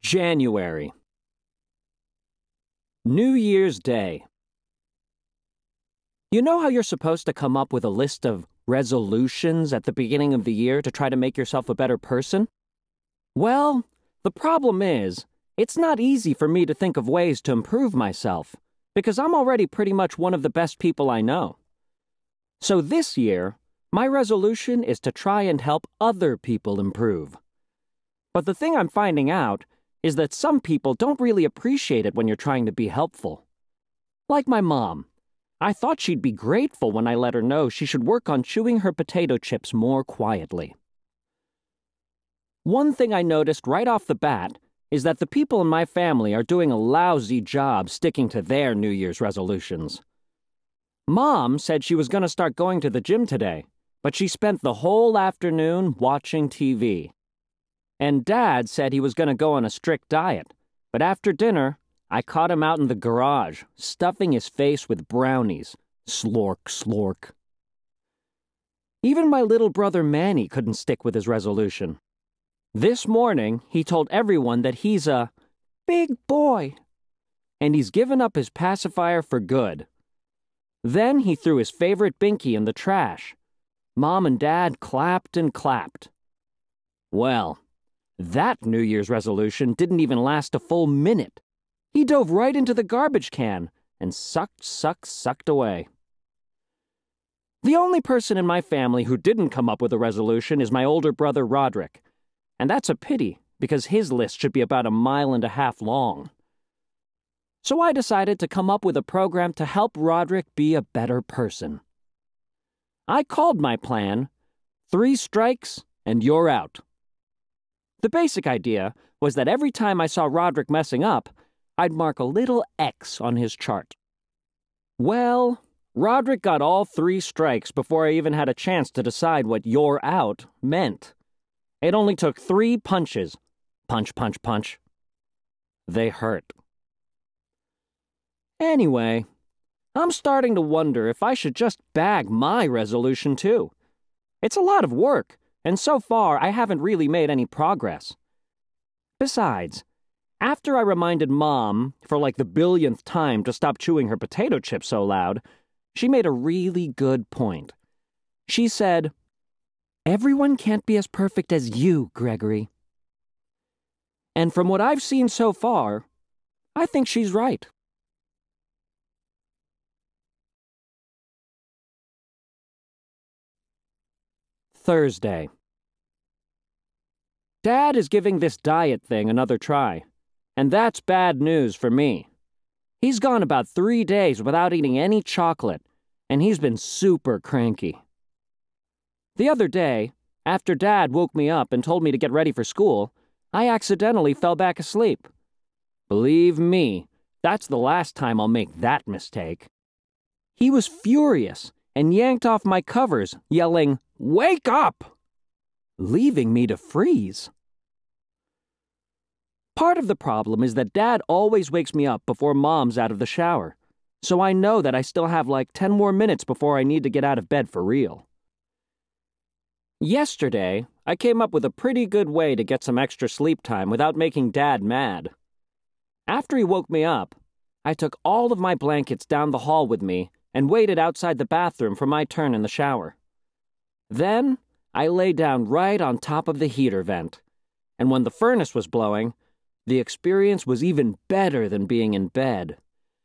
January. New Year's Day. You know how you're supposed to come up with a list of resolutions at the beginning of the year to try to make yourself a better person? Well, the problem is, it's not easy for me to think of ways to improve myself, because I'm already pretty much one of the best people I know. So this year, my resolution is to try and help other people improve. But the thing I'm finding out is that some people don't really appreciate it when you're trying to be helpful. Like my mom. I thought she'd be grateful when I let her know she should work on chewing her potato chips more quietly. One thing I noticed right off the bat is that the people in my family are doing a lousy job sticking to their New Year's resolutions. Mom said she was going to start going to the gym today, but she spent the whole afternoon watching TV. And Dad said he was going to go on a strict diet, but after dinner, I caught him out in the garage, stuffing his face with brownies. Slork, slork. Even my little brother Manny couldn't stick with his resolution. This morning, he told everyone that he's a big boy, and he's given up his pacifier for good. Then he threw his favorite binky in the trash. Mom and Dad clapped and clapped. Well, that New Year's resolution didn't even last a full minute. He dove right into the garbage can and sucked away. The only person in my family who didn't come up with a resolution is my older brother Roderick. And that's a pity, because his list should be about 1.5 miles long. So I decided to come up with a program to help Roderick be a better person. I called my plan 3 strikes and you're out. The basic idea was that every time I saw Roderick messing up, I'd mark a little X on his chart. Well, Roderick got all 3 strikes before I even had a chance to decide what "you're out" meant. It only took 3 punches. Punch, punch, punch. They hurt. Anyway, I'm starting to wonder if I should just bag my resolution too. It's a lot of work, and so far I haven't really made any progress. Besides, after I reminded Mom for like the billionth time to stop chewing her potato chips so loud, she made a really good point. She said, "Everyone can't be as perfect as you, Gregory." And from what I've seen so far, I think she's right. Thursday. Dad is giving this diet thing another try, and that's bad news for me. He's gone about 3 days without eating any chocolate, and he's been super cranky. The other day, after Dad woke me up and told me to get ready for school, I accidentally fell back asleep. Believe me, that's the last time I'll make that mistake. He was furious and yanked off my covers, yelling, "Wake up!" leaving me to freeze. Part of the problem is that Dad always wakes me up before Mom's out of the shower, so I know that I still have like 10 more minutes before I need to get out of bed for real. Yesterday, I came up with a pretty good way to get some extra sleep time without making Dad mad. After he woke me up, I took all of my blankets down the hall with me and waited outside the bathroom for my turn in the shower. Then, I lay down right on top of the heater vent, and when the furnace was blowing, the experience was even better than being in bed.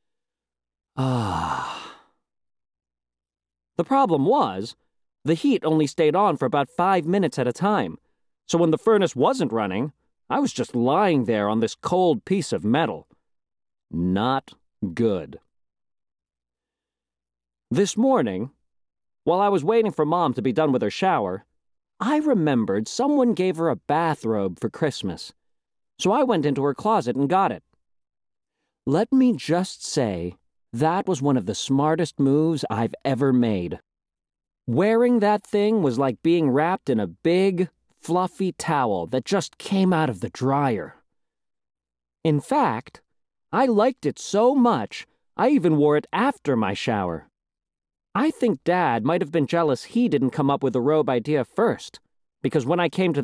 Ah. The problem was, the heat only stayed on for about 5 minutes at a time, so when the furnace wasn't running, I was just lying there on this cold piece of metal. Not good. This morning, while I was waiting for Mom to be done with her shower, I remembered someone gave her a bathrobe for Christmas, so I went into her closet and got it. Let me just say, that was one of the smartest moves I've ever made. Wearing that thing was like being wrapped in a big, fluffy towel that just came out of the dryer. In fact, I liked it so much, I even wore it after my shower. I think Dad might have been jealous he didn't come up with the robe idea first, because when I came to